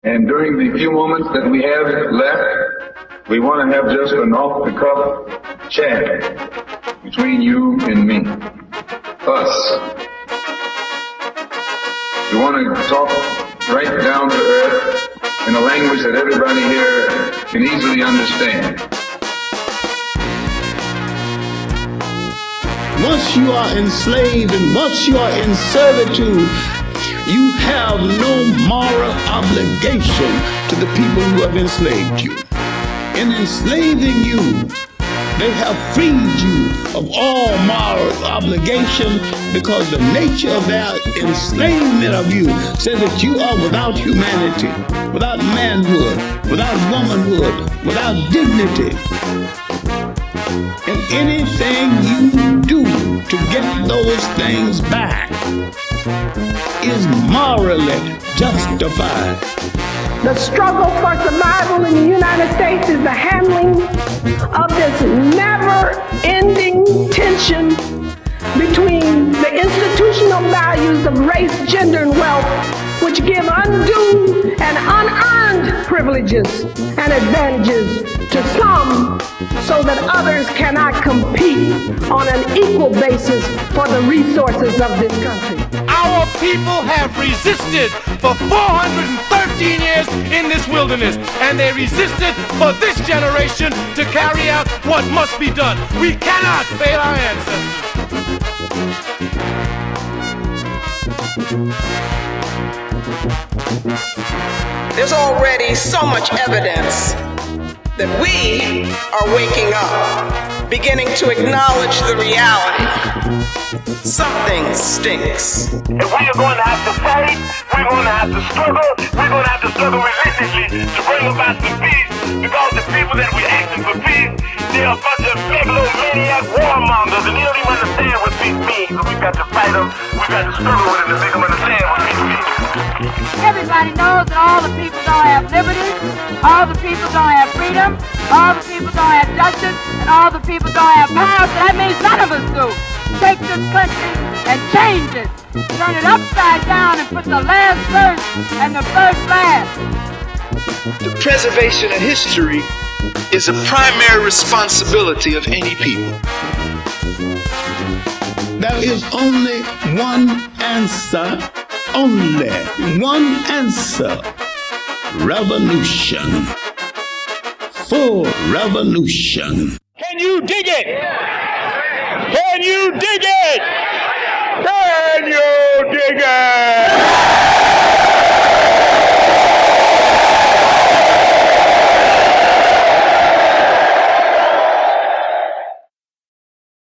And during the few moments that we have left, we want to have just an off-the-cuff chat between you and me, us. We want to talk right down to earth in a language that everybody here can easily understand. Once you are enslaved and once you are in servitude, you have no moral obligation to the people who have enslaved you. In enslaving you, they have freed you of all moral obligation because the nature of their enslavement of you says that you are without humanity, without manhood, without womanhood, without dignity. And anything you do to get those things back is morally justified. The struggle for survival in the United States is the handling of this never-ending tension between the institutional values of race, gender, and wealth, which give undue and unearned privileges and advantages to some so that others cannot compete on an equal basis for the resources of this country. Our people have resisted for 413 years in this wilderness, and they resisted for this generation to carry out what must be done. We cannot fail our ancestors. There's already so much evidence that we are waking up, beginning to acknowledge the reality. Something stinks. If we are going to have to fight, we're going to have to struggle. We're going to have to struggle relentlessly to bring about the peace, because the people that we're asking for peace, they're a bunch of megalomaniac warmongers, and they don't even understand what peace means. So we've got to fight them. We've got to struggle with them to make them understand what peace means. Everybody knows that all the people don't have liberty, all the people don't have freedom, all the people don't have justice, and all the people don't have power. So that means none of us do. Take this country and change it. Turn it upside down and put the last first and the first last. The preservation of history is a primary responsibility of any people. There is only one answer, only one answer. Revolution. Full revolution. Can you dig it? Can you dig it? Can you dig it?